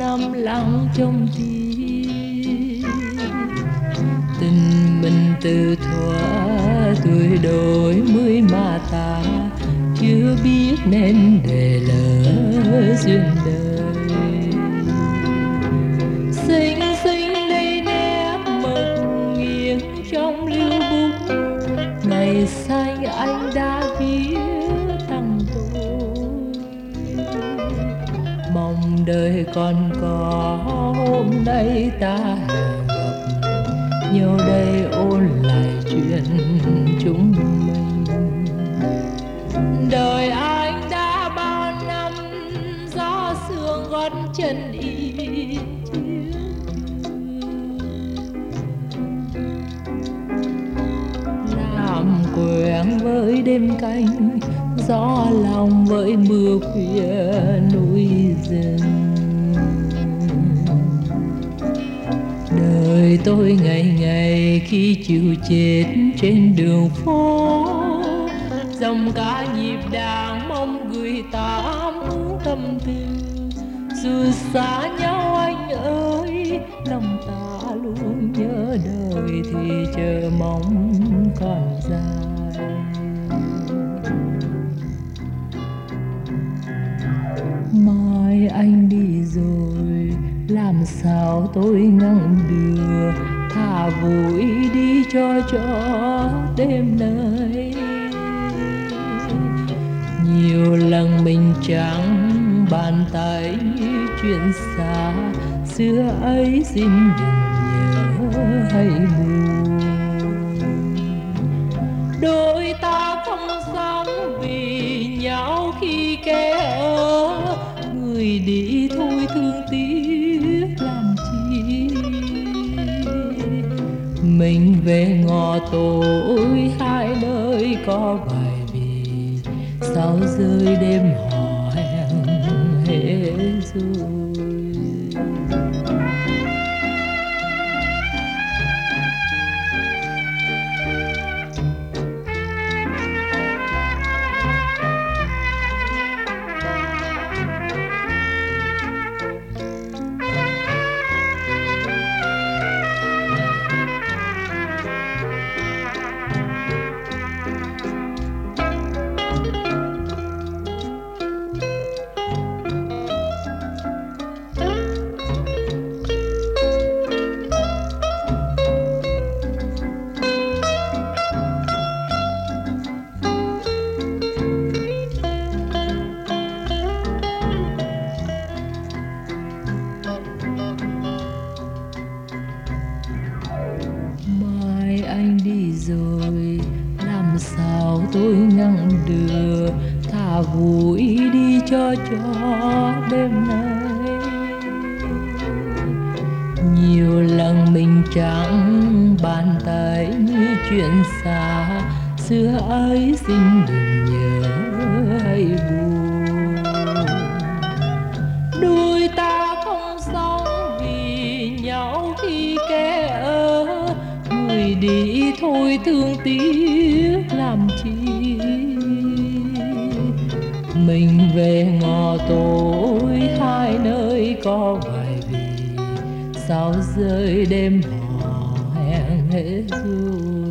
năm lặng trong tim. Tình mình từ thuở tuổi đôi mươi mà ta chưa biết nên để lỡ duyên đời. Xinh xinh đây nét mực nghiêng trong lưu bút, ngày xanh anh đã viết tặng tôi. Mong đời còn có hôm nay ta hẹn gặp nhau đây ôn lại chuyện chúng mình. Đời anh đã bao năm gió sương gót chân y chiếc làm quen với đêm canh, gió lòng với mưa khuya núi rừng. Đời tôi ngày ngày khi chịu chết trên đường phố, dòng ca nhịp đàn mong gửi ta muốn tâm tư. Dù xa nhau anh ơi, lòng ta luôn nhớ đời thì chờ mong còn dài. Mai anh đi rồi, làm sao tôi ngăn đưa, thà vội đi cho đêm nay. Nhiều lần mình chẳng bàn tay như chuyện xa xưa ấy, xin đừng nhớ hay buồn. Đôi ta không sống vì nhau khi kẻ ở, người đi thôi thương tiếc làm chi. Mình về ngõ tối hai nơi có vài vì, sao rơi đêm hò hẹn hết rồi. Anh đi rồi, làm sao tôi ngăn đưa, thà vui đi cho đêm nay. Nhiều lần mình chẳng bàn tay như chuyện xa xưa ấy, xin đừng nhớ hay buồn. Đôi ta không sống vì nhau khi kẻ ở, người đi thôi thương tiếc làm chi. Mình về ngõ tối hai nơi có vài vì, sao rơi đêm hò hẹn hết rồi.